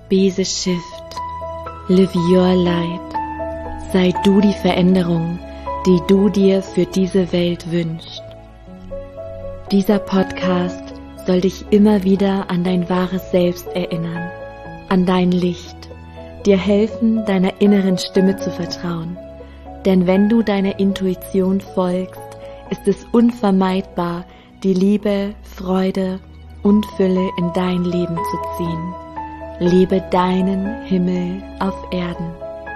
Be the shift. Live your light. Sei du die Veränderung, die du dir für diese Welt wünschst. Dieser Podcast soll dich immer wieder an dein wahres Selbst erinnern, an dein Licht, dir helfen, deiner inneren Stimme zu vertrauen. Denn wenn du deiner Intuition folgst, ist es unvermeidbar, die Liebe, Freude und Fülle in dein Leben zu ziehen. Lebe deinen Himmel auf Erden.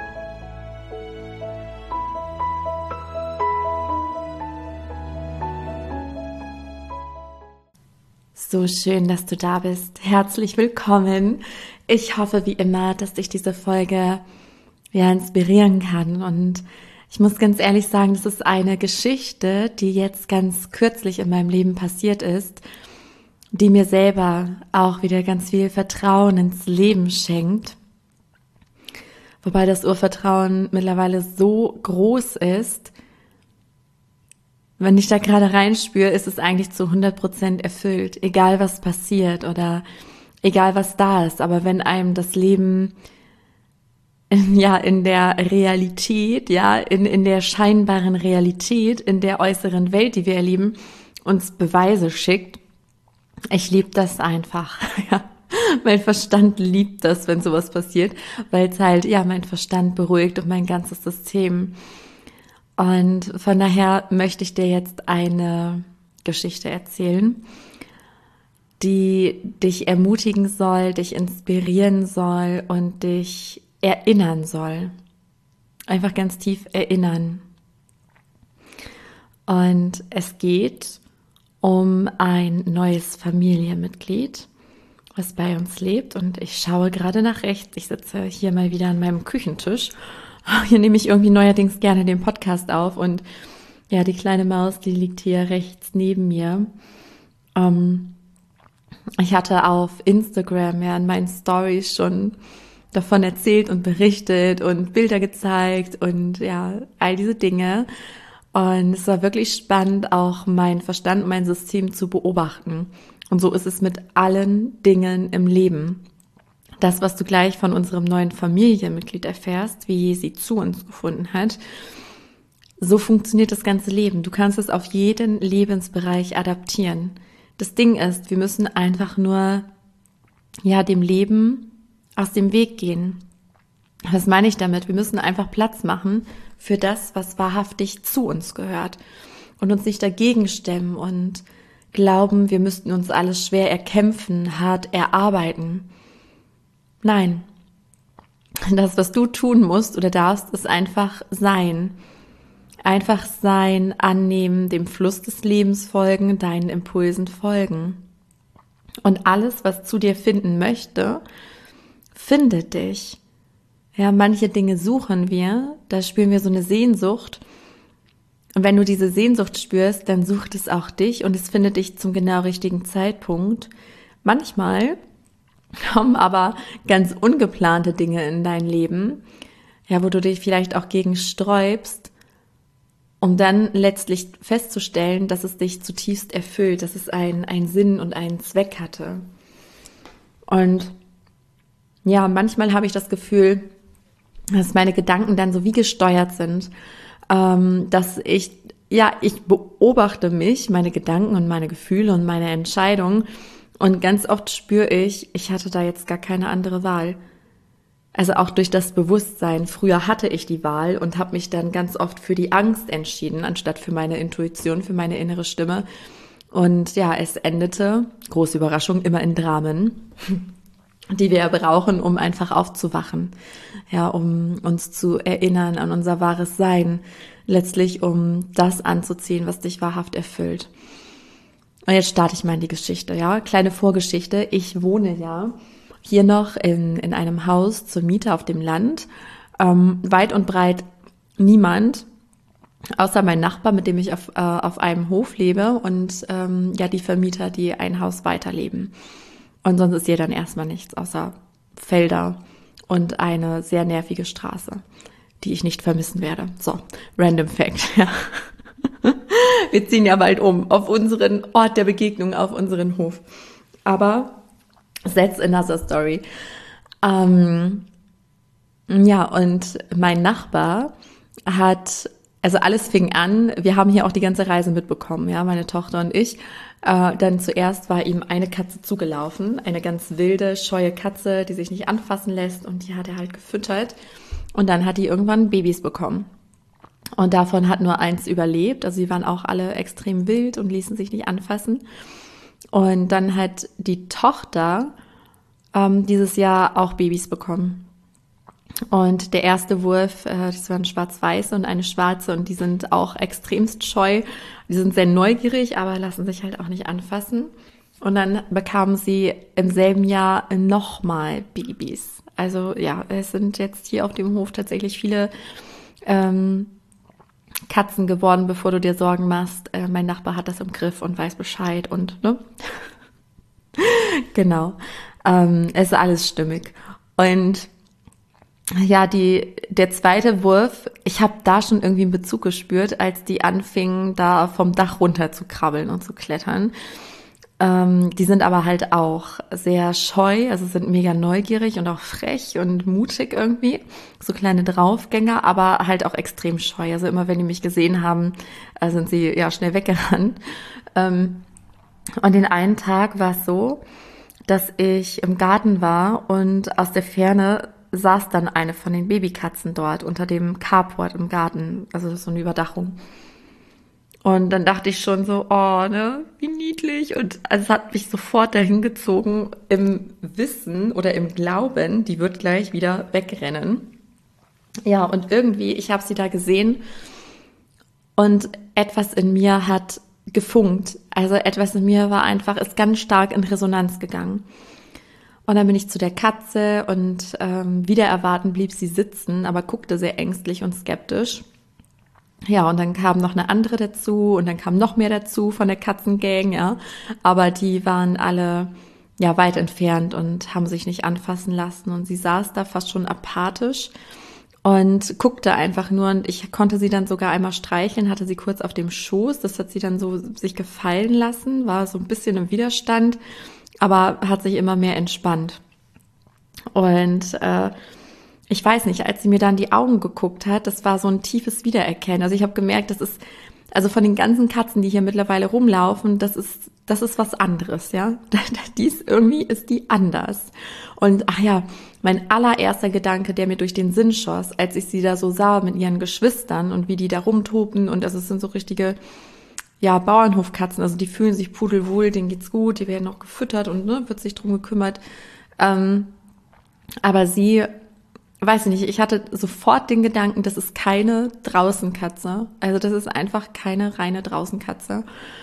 So schön, dass du da bist. Herzlich willkommen. Ich hoffe wie immer, dass dich diese Folge inspirieren kann. Und ich muss ganz ehrlich sagen, das ist eine Geschichte, die jetzt ganz kürzlich in meinem Leben passiert ist, die mir selber auch wieder ganz viel Vertrauen ins Leben schenkt. Wobei das Urvertrauen mittlerweile so groß ist, wenn ich da gerade reinspüre, ist es eigentlich zu 100% erfüllt, egal was passiert oder egal was da ist. Aber wenn einem das Leben in der Realität, in der scheinbaren Realität, in der äußeren Welt, die wir erleben, uns Beweise schickt, ich liebe das einfach. Mein Verstand liebt das, wenn sowas passiert, weil es halt mein Verstand beruhigt und mein ganzes System. Und von daher möchte ich dir jetzt eine Geschichte erzählen, die dich ermutigen soll, dich inspirieren soll und dich erinnern soll. Einfach ganz tief erinnern. Und es geht um ein neues Familienmitglied, was bei uns lebt. Und ich schaue gerade nach rechts. Ich sitze hier mal wieder an meinem Küchentisch. Hier nehme ich irgendwie neuerdings gerne den Podcast auf und die kleine Maus, die liegt hier rechts neben mir. Ich hatte auf Instagram in meinen Stories schon davon erzählt und berichtet und Bilder gezeigt und all diese Dinge. Und es war wirklich spannend, auch meinen Verstand und mein System zu beobachten. Und so ist es mit allen Dingen im Leben. Das, was du gleich von unserem neuen Familienmitglied erfährst, wie sie zu uns gefunden hat, so funktioniert das ganze Leben. Du kannst es auf jeden Lebensbereich adaptieren. Das Ding ist, wir müssen einfach nur dem Leben aus dem Weg gehen. Was meine ich damit? Wir müssen einfach Platz machen für das, was wahrhaftig zu uns gehört und uns nicht dagegen stemmen und glauben, wir müssten uns alles schwer erkämpfen, hart erarbeiten. Nein, das, was du tun musst oder darfst, ist einfach sein. Einfach sein, annehmen, dem Fluss des Lebens folgen, deinen Impulsen folgen. Und alles, was zu dir finden möchte, findet dich. Manche Dinge suchen wir, da spüren wir so eine Sehnsucht. Und wenn du diese Sehnsucht spürst, dann sucht es auch dich und es findet dich zum genau richtigen Zeitpunkt. Manchmal kommen aber ganz ungeplante Dinge in dein Leben, wo du dich vielleicht auch gegen sträubst, um dann letztlich festzustellen, dass es dich zutiefst erfüllt, dass es einen Sinn und einen Zweck hatte. Und manchmal habe ich das Gefühl, dass meine Gedanken dann so wie gesteuert sind, dass ich beobachte mich, meine Gedanken und meine Gefühle und meine Entscheidungen. Und ganz oft spüre ich hatte da jetzt gar keine andere Wahl. Also auch durch das Bewusstsein. Früher hatte ich die Wahl und habe mich dann ganz oft für die Angst entschieden, anstatt für meine Intuition, für meine innere Stimme. Und es endete, große Überraschung, immer in Dramen, die wir brauchen, um einfach aufzuwachen. Um uns zu erinnern an unser wahres Sein. Letztlich, um das anzuziehen, was dich wahrhaft erfüllt. Und jetzt starte ich mal in die Geschichte, Kleine Vorgeschichte. Ich wohne hier noch in einem Haus zur Miete auf dem Land. Weit und breit niemand, außer mein Nachbar, mit dem ich auf einem Hof lebe und die Vermieter, die ein Haus weiterleben. Und sonst ist hier dann erstmal nichts, außer Felder und eine sehr nervige Straße, die ich nicht vermissen werde. So, random Fact, Wir ziehen ja bald um auf unseren Ort der Begegnung, auf unseren Hof. Aber that's another story. Ja, und mein Nachbar also alles fing an, wir haben hier auch die ganze Reise mitbekommen, ja, meine Tochter und ich. Dann zuerst war ihm eine Katze zugelaufen, eine ganz wilde, scheue Katze, die sich nicht anfassen lässt, und die hat er halt gefüttert. Und dann hat die irgendwann Babys bekommen. Und davon hat nur eins überlebt, also sie waren auch alle extrem wild und ließen sich nicht anfassen. Und dann hat die Tochter dieses Jahr auch Babys bekommen. Und der erste Wurf, das waren schwarz-weiß und eine schwarze, und die sind auch extremst scheu. Die sind sehr neugierig, aber lassen sich halt auch nicht anfassen. Und dann bekamen sie im selben Jahr nochmal Babys. Also ja, es sind jetzt hier auf dem Hof tatsächlich viele Katzen geworden, bevor du dir Sorgen machst. Mein Nachbar hat das im Griff und weiß Bescheid und, ne? Genau. Es ist alles stimmig. Und ja, der zweite Wurf, ich habe da schon irgendwie einen Bezug gespürt, als die anfingen, da vom Dach runter zu krabbeln und zu klettern. Die sind aber halt auch sehr scheu, also sind mega neugierig und auch frech und mutig irgendwie. So kleine Draufgänger, aber halt auch extrem scheu. Also immer, wenn die mich gesehen haben, sind sie ja schnell weggerannt. Und den einen Tag war es so, dass ich im Garten war und aus der Ferne saß dann eine von den Babykatzen dort unter dem Carport im Garten, also so eine Überdachung. Und dann dachte ich schon so, oh, ne, wie niedlich. Und also es hat mich sofort dahin gezogen, im Wissen oder im Glauben, die wird gleich wieder wegrennen. Ja, und irgendwie, ich habe sie da gesehen und etwas in mir hat gefunkt. Also etwas in mir ist ganz stark in Resonanz gegangen. Und dann bin ich zu der Katze und wider erwarten blieb sie sitzen, aber guckte sehr ängstlich und skeptisch. Ja, und dann kam noch eine andere dazu und dann kam noch mehr dazu von der Katzengang, ja. Aber die waren alle ja weit entfernt und haben sich nicht anfassen lassen. Und sie saß da fast schon apathisch und guckte einfach nur. Und ich konnte sie dann sogar einmal streicheln, hatte sie kurz auf dem Schoß. Das hat sie dann so sich gefallen lassen, war so ein bisschen im Widerstand, aber hat sich immer mehr entspannt. Und ich weiß nicht, als sie mir dann die Augen geguckt hat, das war so ein tiefes Wiedererkennen. Also ich habe gemerkt, also von den ganzen Katzen, die hier mittlerweile rumlaufen, das ist was anderes, ja. Irgendwie ist die anders. Und ach ja, mein allererster Gedanke, der mir durch den Sinn schoss, als ich sie da so sah mit ihren Geschwistern und wie die da rumtoben, und es sind so richtige, ja, Bauernhofkatzen, also die fühlen sich pudelwohl, denen geht's gut, die werden auch gefüttert und ne, wird sich drum gekümmert. Aber sie, weiß ich nicht, ich hatte sofort den Gedanken, das ist keine Draußenkatze. Also das ist einfach keine reine Draußenkatze.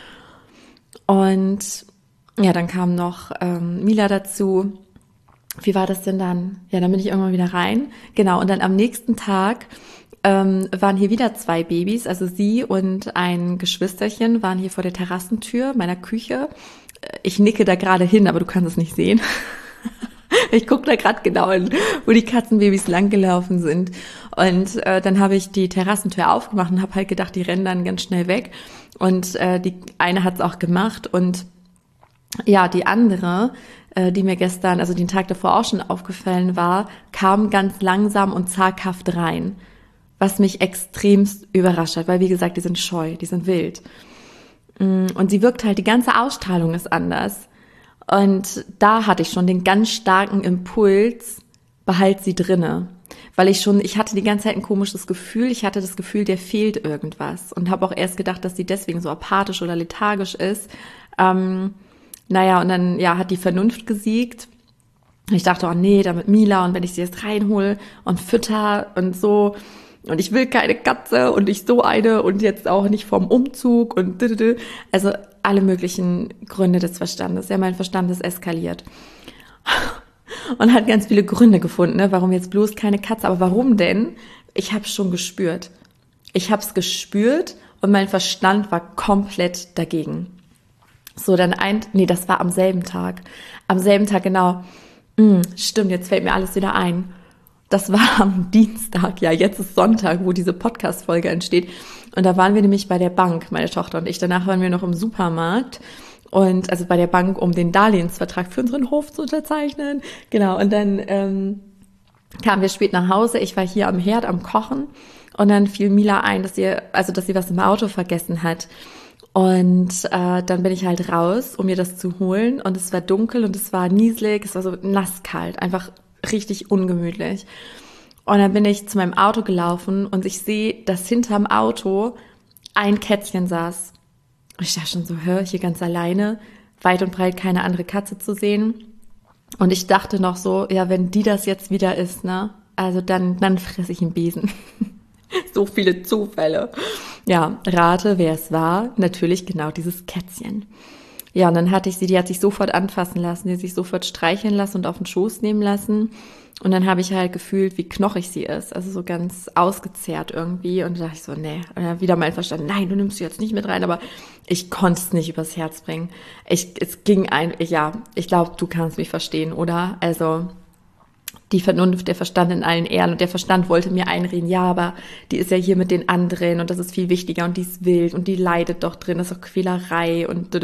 Und ja, dann kam noch Mila dazu. Wie war das denn dann? Ja, dann bin ich irgendwann wieder rein. Genau, und dann am nächsten Tag waren hier wieder 2 Babys, also sie und ein Geschwisterchen waren hier vor der Terrassentür meiner Küche. Ich nicke da gerade hin, aber du kannst es nicht sehen. Ich gucke da gerade genau hin, wo die Katzenbabys langgelaufen sind. Und dann habe ich die Terrassentür aufgemacht und habe halt gedacht, die rennen dann ganz schnell weg. Und die eine hat es auch gemacht. Und ja, die andere, die mir gestern, also den Tag davor auch schon aufgefallen war, kam ganz langsam und zaghaft rein. Was mich extremst überrascht hat, weil wie gesagt, die sind scheu, die sind wild. Und sie wirkt halt, die ganze Ausstrahlung ist anders. Und da hatte ich schon den ganz starken Impuls, behalt sie drinne. Weil ich hatte die ganze Zeit ein komisches Gefühl. Ich hatte das Gefühl, der fehlt irgendwas. Und habe auch erst gedacht, dass sie deswegen so apathisch oder lethargisch ist. Und dann ja hat die Vernunft gesiegt. Ich dachte, oh nee, da mit Mila, und wenn ich sie jetzt reinhole und fütter und so. Und ich will keine Katze und nicht so eine und jetzt auch nicht vom Umzug und also alle möglichen Gründe des Verstandes. Ja, mein Verstand ist eskaliert. Und hat ganz viele Gründe gefunden, ne? Warum jetzt bloß keine Katze. Aber warum denn? Ich habe es schon gespürt. Ich habe es gespürt und mein Verstand war komplett dagegen. So, das war am selben Tag. Am selben Tag, genau. Stimmt, jetzt fällt mir alles wieder ein. Das war am Dienstag, ja, jetzt ist Sonntag, wo diese Podcast-Folge entsteht. Und da waren wir nämlich bei der Bank, meine Tochter und ich. Danach waren wir noch im Supermarkt. Und also bei der Bank, um den Darlehensvertrag für unseren Hof zu unterzeichnen. Genau, und dann kamen wir spät nach Hause. Ich war hier am Herd am Kochen und dann fiel Mila ein, dass sie was im Auto vergessen hat. Und dann bin ich halt raus, um mir das zu holen. Und es war dunkel und es war nieselig, es war so nasskalt, einfach richtig ungemütlich. Und dann bin ich zu meinem Auto gelaufen und ich sehe, dass hinterm Auto ein Kätzchen saß. Und ich dachte schon so, hier ganz alleine, weit und breit keine andere Katze zu sehen. Und ich dachte noch so, ja, wenn die das jetzt wieder ist, ne, also dann fresse ich einen Besen. So viele Zufälle. Ja, rate, wer es war. Natürlich genau dieses Kätzchen. Ja, und dann hatte ich sie, die hat sich sofort anfassen lassen, die hat sich sofort streicheln lassen und auf den Schoß nehmen lassen. Und dann habe ich halt gefühlt, wie knochig sie ist, also so ganz ausgezehrt irgendwie. Und da dachte ich so, nee. Und dann wieder mein Verstand, nein, du nimmst sie jetzt nicht mit rein. Aber ich konnte es nicht übers Herz bringen. Ich glaube, du kannst mich verstehen, oder? Also die Vernunft, der Verstand in allen Ehren. Und der Verstand wollte mir einreden, ja, aber die ist ja hier mit den anderen und das ist viel wichtiger und die ist wild und die leidet doch drin, das ist doch Quälerei und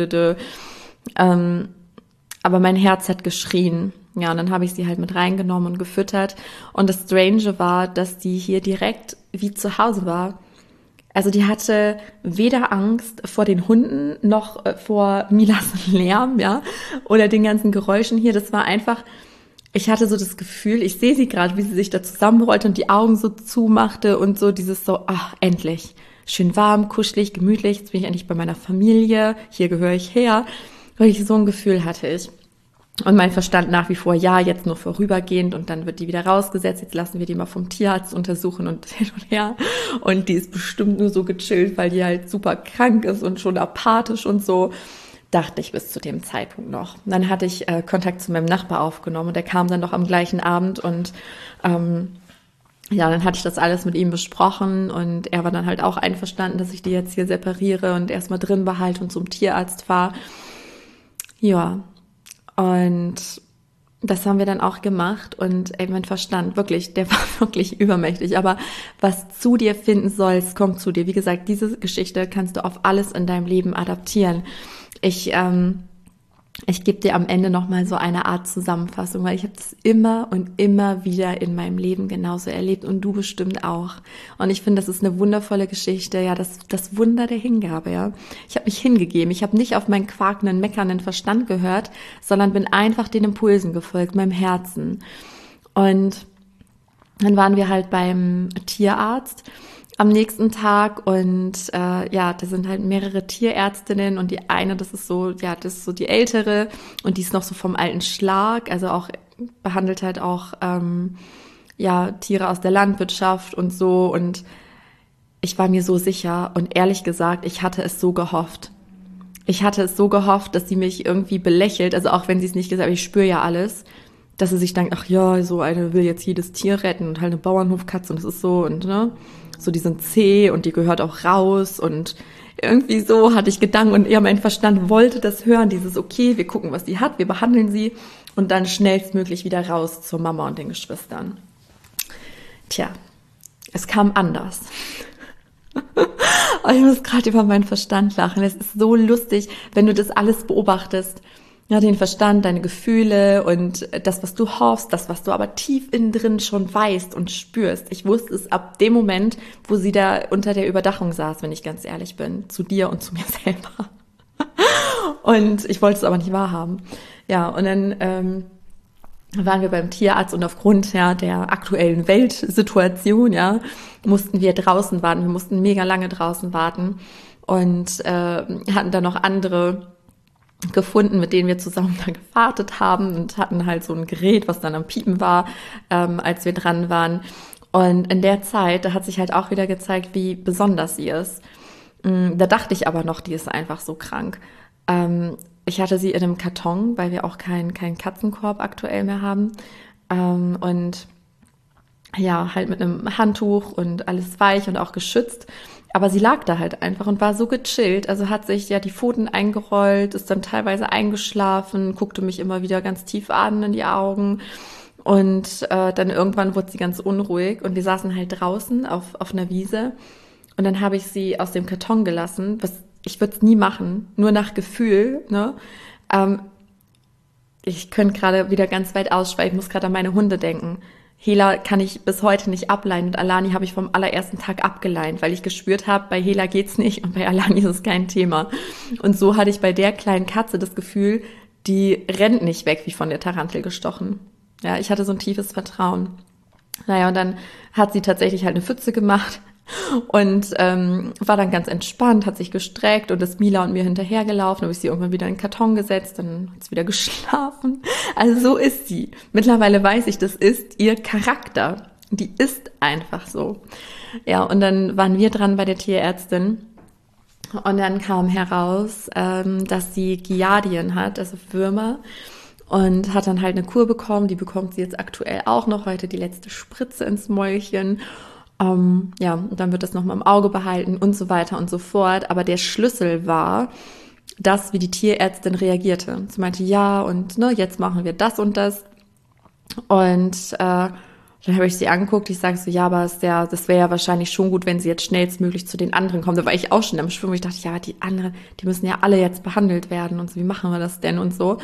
aber mein Herz hat geschrien. Ja, und dann habe ich sie halt mit reingenommen und gefüttert. Und das Strange war, dass die hier direkt wie zu Hause war. Also die hatte weder Angst vor den Hunden noch vor Milas Lärm, ja, oder den ganzen Geräuschen hier. Das war einfach, ich hatte so das Gefühl, ich sehe sie gerade, wie sie sich da zusammenrollte und die Augen so zumachte und so dieses so, ach, endlich. Schön warm, kuschelig, gemütlich. Jetzt bin ich endlich bei meiner Familie. Hier gehöre ich her. Wirklich so ein Gefühl hatte ich. Und mein Verstand nach wie vor, ja, jetzt nur vorübergehend und dann wird die wieder rausgesetzt, jetzt lassen wir die mal vom Tierarzt untersuchen und hin und her. Und die ist bestimmt nur so gechillt, weil die halt super krank ist und schon apathisch und so, dachte ich bis zu dem Zeitpunkt noch. Und dann hatte ich Kontakt zu meinem Nachbar aufgenommen und der kam dann noch am gleichen Abend und ja, dann hatte ich das alles mit ihm besprochen und er war dann halt auch einverstanden, dass ich die jetzt hier separiere und erstmal drin behalte und zum Tierarzt fahre. Ja, und das haben wir dann auch gemacht und ey, mein Verstand, wirklich, der war wirklich übermächtig. Aber was zu dir finden sollst, kommt zu dir. Wie gesagt, diese Geschichte kannst du auf alles in deinem Leben adaptieren. Ich gebe dir am Ende nochmal so eine Art Zusammenfassung, weil ich habe es immer und immer wieder in meinem Leben genauso erlebt und du bestimmt auch. Und ich finde, das ist eine wundervolle Geschichte, ja, das Wunder der Hingabe, ja. Ich habe mich hingegeben, ich habe nicht auf meinen quakenden, meckernden Verstand gehört, sondern bin einfach den Impulsen gefolgt, meinem Herzen. Und dann waren wir halt beim Tierarzt am nächsten Tag und ja, da sind halt mehrere Tierärztinnen und die eine, das ist so die ältere und die ist noch so vom alten Schlag, also auch behandelt halt auch ja Tiere aus der Landwirtschaft und so und ich war mir so sicher und ehrlich gesagt, ich hatte es so gehofft. Ich hatte es so gehofft, dass sie mich irgendwie belächelt, also auch wenn sie es nicht gesagt hat, ich spüre ja alles, dass sie sich denkt, ach ja, so eine will jetzt jedes Tier retten und halt eine Bauernhofkatze und das ist so und ne, so die sind zäh und die gehört auch raus und irgendwie so hatte ich Gedanken und eher mein Verstand wollte das hören, dieses okay, wir gucken, was sie hat, wir behandeln sie und dann schnellstmöglich wieder raus zur Mama und den Geschwistern. Tja, es kam anders. Ich muss gerade über meinen Verstand lachen. Es ist so lustig, wenn du das alles beobachtest. Ja, den Verstand, deine Gefühle und das, was du hoffst, das, was du aber tief innen drin schon weißt und spürst. Ich wusste es ab dem Moment, wo sie da unter der Überdachung saß, wenn ich ganz ehrlich bin, zu dir und zu mir selber. Und ich wollte es aber nicht wahrhaben. Ja, und dann waren wir beim Tierarzt und aufgrund ja der aktuellen Weltsituation ja mussten wir draußen warten. Wir mussten mega lange draußen warten und hatten dann noch andere gefunden, mit denen wir zusammen da gewartet haben und hatten halt so ein Gerät, was dann am Piepen war, als wir dran waren. Und in der Zeit, da hat sich halt auch wieder gezeigt, wie besonders sie ist. Da dachte ich aber noch, die ist einfach so krank. Ich hatte sie in einem Karton, weil wir auch keinen Katzenkorb aktuell mehr haben. Und ja, halt mit einem Handtuch und alles weich und auch geschützt. Aber sie lag da halt einfach und war so gechillt, also hat sich ja die Pfoten eingerollt, ist dann teilweise eingeschlafen, guckte mich immer wieder ganz tief an in die Augen und dann irgendwann wurde sie ganz unruhig und wir saßen halt draußen auf einer Wiese und dann habe ich sie aus dem Karton gelassen, was ich würde es nie machen, nur nach Gefühl, ne? Ich könnte gerade wieder ganz weit ausschweifen, ich muss gerade an meine Hunde denken. Hela kann ich bis heute nicht ableihen und Alani habe ich vom allerersten Tag abgeleint, weil ich gespürt habe, bei Hela geht's nicht und bei Alani ist es kein Thema. Und so hatte ich bei der kleinen Katze das Gefühl, die rennt nicht weg wie von der Tarantel gestochen. Ja, ich hatte so ein tiefes Vertrauen. Naja, und dann hat sie tatsächlich halt eine Pfütze gemacht und war dann ganz entspannt, hat sich gestreckt und ist Mila und mir hinterhergelaufen. Dann habe ich sie irgendwann wieder in den Karton gesetzt, dann hat sie wieder geschlafen. Also so ist sie. Mittlerweile weiß ich, das ist ihr Charakter. Die ist einfach so. Ja, und dann waren wir dran bei der Tierärztin und dann kam heraus, dass sie Giardien hat, also Würmer. Und hat dann halt eine Kur bekommen, die bekommt sie jetzt aktuell auch noch, heute die letzte Spritze ins Mäulchen. Ja, und dann wird das nochmal im Auge behalten und so weiter und so fort. Aber der Schlüssel war, dass wie die Tierärztin reagierte. Sie meinte, ja, und ne, jetzt machen wir das und das. Und dann habe ich sie angeguckt, ich sage so, ja, aber das wäre ja wahrscheinlich schon gut, wenn sie jetzt schnellstmöglich zu den anderen kommt. Da war ich auch schon am Schwimmen. Ich dachte, ja, die anderen, die müssen ja alle jetzt behandelt werden und so, wie machen wir das denn und so.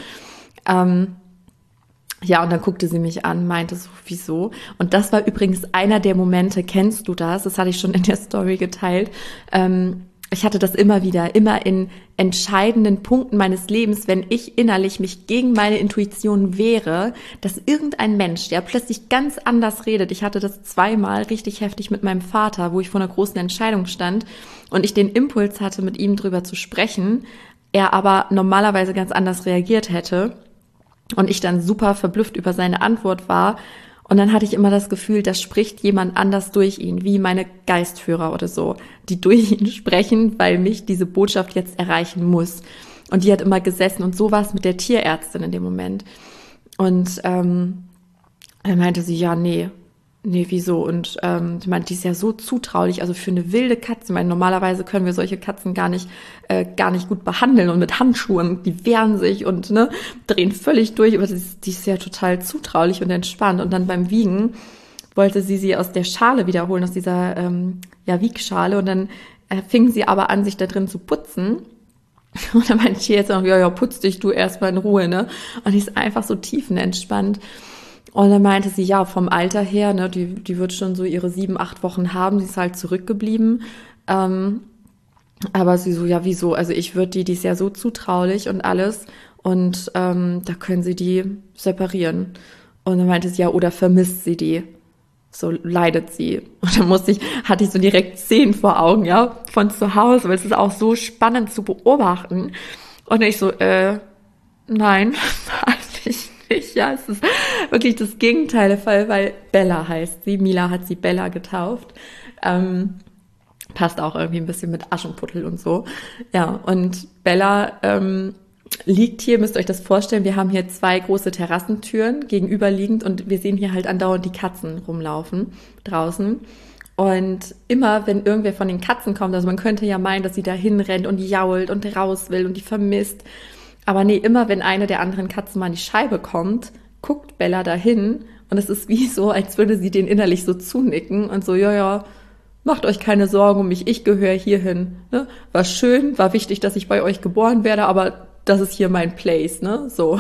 Ja, und dann guckte sie mich an, meinte so, wieso? Und das war übrigens einer der Momente, kennst du das? Das hatte ich schon in der Story geteilt. Ich hatte das immer wieder, immer in entscheidenden Punkten meines Lebens, wenn ich innerlich mich gegen meine Intuition wehre, dass irgendein Mensch, der plötzlich ganz anders redet. Ich hatte das zweimal richtig heftig mit meinem Vater, wo ich vor einer großen Entscheidung stand und ich den Impuls hatte, mit ihm drüber zu sprechen, er aber normalerweise ganz anders reagiert hätte. Und ich dann super verblüfft über seine Antwort war. Und dann hatte ich immer das Gefühl, da spricht jemand anders durch ihn, wie meine Geistführer oder so, die durch ihn sprechen, weil mich diese Botschaft jetzt erreichen muss. Und die hat immer gesessen und so war es mit der Tierärztin in dem Moment. Und dann meinte sie, ja, nee, wieso? Und ich meine, die ist ja so zutraulich, also für eine wilde Katze. Ich meine, normalerweise können wir solche Katzen gar nicht gut behandeln und mit Handschuhen, die wehren sich und ne, drehen völlig durch, aber die ist ja total zutraulich und entspannt. Und dann beim Wiegen wollte sie aus der Schale wiederholen, aus dieser Wiegschale und dann fing sie aber an, sich da drin zu putzen. Und dann meinte ich jetzt noch, ja, putz dich du erstmal in Ruhe, ne? Und die ist einfach so tiefenentspannt. Und dann meinte sie, ja, vom Alter her, ne, die wird schon so ihre 7, 8 Wochen haben, sie ist halt zurückgeblieben. Aber sie so, ja, wieso? Also die ist ja so zutraulich und alles. Und da können sie die separieren. Und dann meinte sie, ja, oder vermisst sie die? So leidet sie. Und dann hatte ich so direkt Szenen vor Augen, ja, von zu Hause, weil es ist auch so spannend zu beobachten. Und ich so, nein, eigentlich nicht. Ja, es ist wirklich das Gegenteil der Fall, weil Bella heißt sie. Mila hat sie Bella getauft. Passt auch irgendwie ein bisschen mit Aschenputtel und so. Ja, und Bella liegt hier, müsst ihr euch das vorstellen, wir haben hier 2 große Terrassentüren gegenüberliegend und wir sehen hier halt andauernd die Katzen rumlaufen draußen. Und immer, wenn irgendwer von den Katzen kommt, also man könnte ja meinen, dass sie da hinrennt und jault und raus will und die vermisst. Aber nee, immer wenn eine der anderen Katzen mal an die Scheibe kommt, guckt Bella dahin und es ist wie so, als würde sie den innerlich so zunicken und so, ja, macht euch keine Sorgen um mich, ich gehöre hierhin. Ne? War schön, war wichtig, dass ich bei euch geboren werde, aber das ist hier mein Place, ne? So.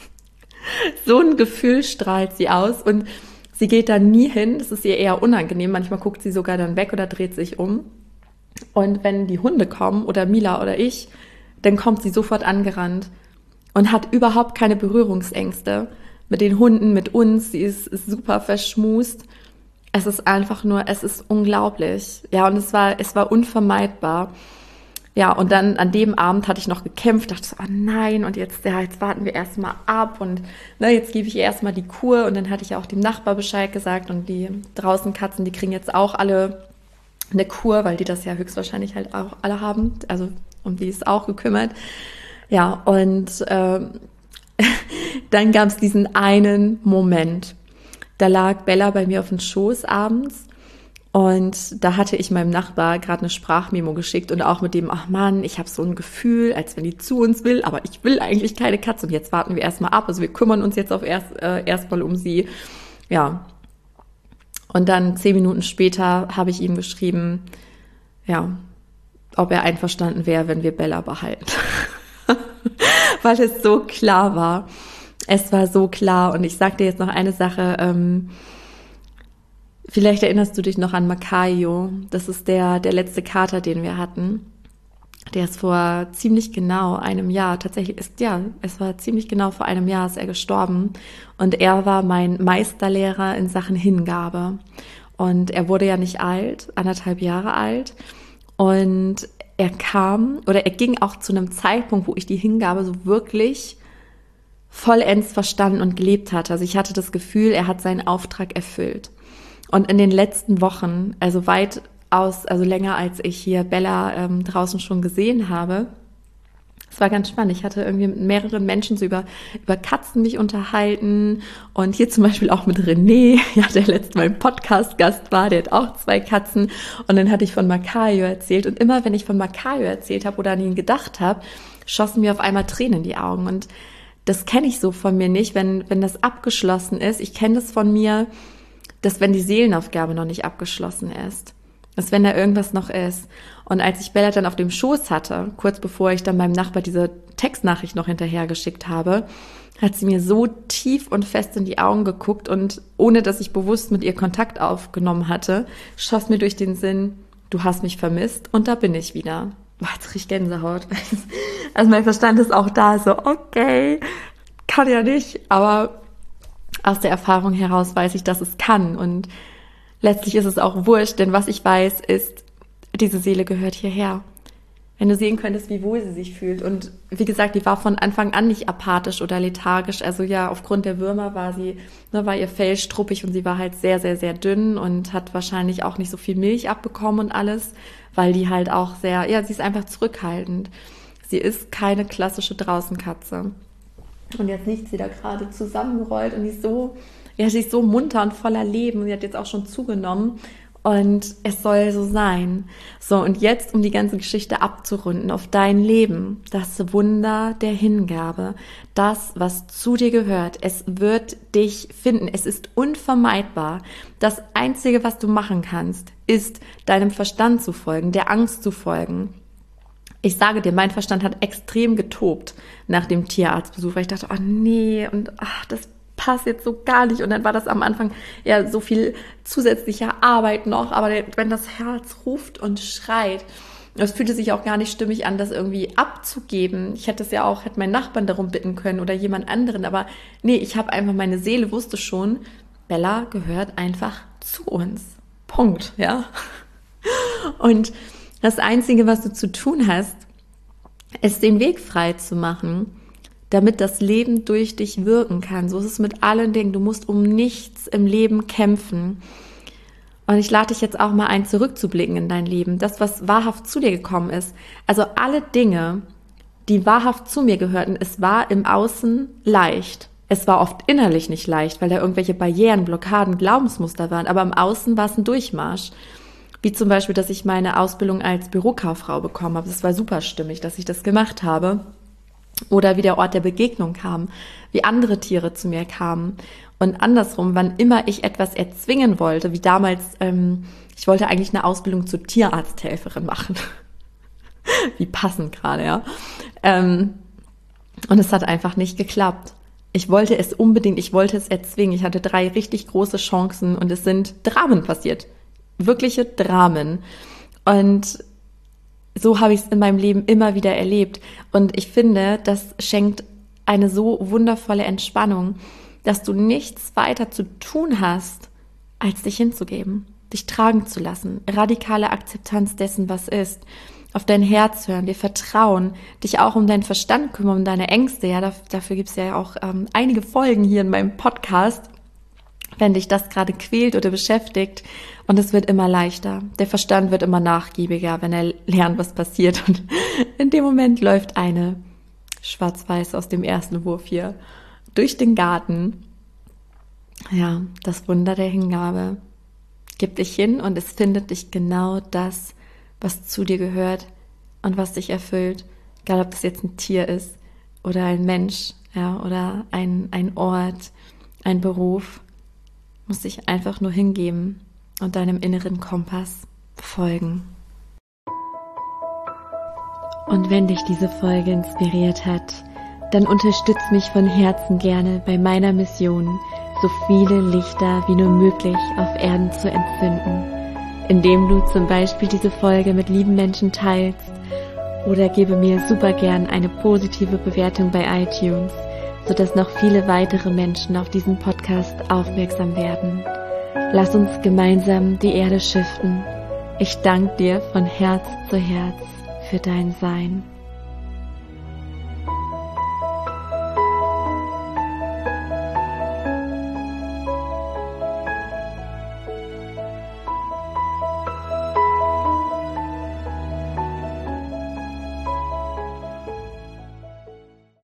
So ein Gefühl strahlt sie aus und sie geht da nie hin, das ist ihr eher unangenehm. Manchmal guckt sie sogar dann weg oder dreht sich um. Und wenn die Hunde kommen oder Mila oder ich, dann kommt sie sofort angerannt und hat überhaupt keine Berührungsängste mit den Hunden, mit uns. Sie ist super verschmust. Es ist einfach nur, es ist unglaublich. Ja, und es war unvermeidbar. Ja, und dann an dem Abend hatte ich noch gekämpft, dachte so, oh nein, und jetzt warten wir erstmal ab und ne, jetzt gebe ich ihr erstmal die Kur. Und dann hatte ich auch dem Nachbar Bescheid gesagt und die draußen Katzen, die kriegen jetzt auch alle eine Kur, weil die das ja höchstwahrscheinlich halt auch alle haben. Also um die ist auch gekümmert. Ja, und dann gab es diesen einen Moment. Da lag Bella bei mir auf dem Schoß abends und da hatte ich meinem Nachbar gerade eine Sprachmemo geschickt und auch mit dem, ach Mann, ich habe so ein Gefühl, als wenn die zu uns will, aber ich will eigentlich keine Katze und jetzt warten wir erstmal ab. Also wir kümmern uns jetzt erstmal um sie. Ja. Und dann 10 Minuten später habe ich ihm geschrieben, ja, ob er einverstanden wäre, wenn wir Bella behalten. Weil es so klar war. Es war so klar. Und ich sag dir jetzt noch eine Sache. Vielleicht erinnerst du dich noch an Makayo. Das ist der letzte Kater, den wir hatten. Der ist vor ziemlich genau einem Jahr, es war ziemlich genau vor einem Jahr ist er gestorben. Und er war mein Meisterlehrer in Sachen Hingabe. Und er wurde ja nicht alt, 1,5 Jahre alt. Und er ging auch zu einem Zeitpunkt, wo ich die Hingabe so wirklich vollends verstanden und gelebt hatte. Also ich hatte das Gefühl, er hat seinen Auftrag erfüllt. Und in den letzten Wochen, also länger als ich hier Bella draußen schon gesehen habe, es war ganz spannend. Ich hatte irgendwie mit mehreren Menschen so über Katzen mich unterhalten und hier zum Beispiel auch mit René, ja, der letztes Mal im Podcast-Gast war, der hat auch 2 Katzen und dann hatte ich von Makayo erzählt und immer wenn ich von Makayo erzählt habe oder an ihn gedacht habe, schossen mir auf einmal Tränen in die Augen und das kenne ich so von mir nicht, wenn das abgeschlossen ist. Ich kenne das von mir, dass wenn die Seelenaufgabe noch nicht abgeschlossen ist, dass wenn da irgendwas noch ist. Und als ich Bella dann auf dem Schoß hatte, kurz bevor ich dann meinem Nachbar diese Textnachricht noch hinterher geschickt habe, hat sie mir so tief und fest in die Augen geguckt und ohne, dass ich bewusst mit ihr Kontakt aufgenommen hatte, schoss mir durch den Sinn, du hast mich vermisst und da bin ich wieder. Boah, jetzt krieg ich Gänsehaut. Also mein Verstand ist auch da, so okay, kann ja nicht, aber aus der Erfahrung heraus weiß ich, dass es kann und letztlich ist es auch wurscht, denn was ich weiß, ist, diese Seele gehört hierher. Wenn du sehen könntest, wie wohl sie sich fühlt. Und wie gesagt, die war von Anfang an nicht apathisch oder lethargisch. Also ja, aufgrund der Würmer war ihr Fell struppig und sie war halt sehr, sehr, sehr dünn und hat wahrscheinlich auch nicht so viel Milch abbekommen und alles, weil die halt auch sie ist einfach zurückhaltend. Sie ist keine klassische Draußenkatze. Und jetzt liegt sie da gerade zusammengerollt und sie ist so munter und voller Leben. Sie hat jetzt auch schon zugenommen und es soll so sein. So, und jetzt, um die ganze Geschichte abzurunden, auf dein Leben, das Wunder der Hingabe, das, was zu dir gehört, es wird dich finden. Es ist unvermeidbar. Das Einzige, was du machen kannst, ist deinem Verstand zu folgen, der Angst zu folgen. Ich sage dir, mein Verstand hat extrem getobt nach dem Tierarztbesuch, weil ich dachte, oh nee, und das passt jetzt so gar nicht. Und dann war das am Anfang ja so viel zusätzliche Arbeit noch, aber wenn das Herz ruft und schreit, es fühlte sich auch gar nicht stimmig an, das irgendwie abzugeben. Ich hätte meinen Nachbarn darum bitten können oder jemand anderen, aber nee, ich habe einfach, meine Seele wusste schon, Bella gehört einfach zu uns. Punkt, ja. Und das Einzige, was du zu tun hast, ist den Weg frei zu machen, damit das Leben durch dich wirken kann. So ist es mit allen Dingen. Du musst um nichts im Leben kämpfen. Und ich lade dich jetzt auch mal ein, zurückzublicken in dein Leben. Das, was wahrhaft zu dir gekommen ist. Also alle Dinge, die wahrhaft zu mir gehörten, es war im Außen leicht. Es war oft innerlich nicht leicht, weil da irgendwelche Barrieren, Blockaden, Glaubensmuster waren. Aber im Außen war es ein Durchmarsch. Wie zum Beispiel, dass ich meine Ausbildung als Bürokauffrau bekommen habe. Das war super stimmig, dass ich das gemacht habe. Oder wie der Ort der Begegnung kam, wie andere Tiere zu mir kamen. Und andersrum, wann immer ich etwas erzwingen wollte, wie damals, ich wollte eigentlich eine Ausbildung zur Tierarzthelferin machen. Wie passend gerade, ja. Und es hat einfach nicht geklappt. Ich wollte es erzwingen. Ich hatte 3 richtig große Chancen und es sind Dramen passiert. Wirkliche Dramen. Und so habe ich es in meinem Leben immer wieder erlebt. Und ich finde, das schenkt eine so wundervolle Entspannung, dass du nichts weiter zu tun hast, als dich hinzugeben, dich tragen zu lassen, radikale Akzeptanz dessen, was ist, auf dein Herz hören, dir vertrauen, dich auch um deinen Verstand kümmern, um deine Ängste. Ja, dafür gibt es ja auch einige Folgen hier in meinem Podcast, wenn dich das gerade quält oder beschäftigt. Und es wird immer leichter. Der Verstand wird immer nachgiebiger, wenn er lernt, was passiert. Und in dem Moment läuft eine Schwarz-Weiß aus dem ersten Wurf hier durch den Garten. Ja, das Wunder der Hingabe. Gib dich hin und es findet dich genau das, was zu dir gehört und was dich erfüllt. Egal, ob das jetzt ein Tier ist oder ein Mensch, ja, oder ein Ort, ein Beruf. Muss dich einfach nur hingeben und deinem inneren Kompass folgen. Und wenn dich diese Folge inspiriert hat, dann unterstütz mich von Herzen gerne bei meiner Mission, so viele Lichter wie nur möglich auf Erden zu entzünden, indem du zum Beispiel diese Folge mit lieben Menschen teilst oder gebe mir super gern eine positive Bewertung bei iTunes, sodass noch viele weitere Menschen auf diesen Podcast aufmerksam werden. Lass uns gemeinsam die Erde shiften. Ich danke dir von Herz zu Herz für dein Sein.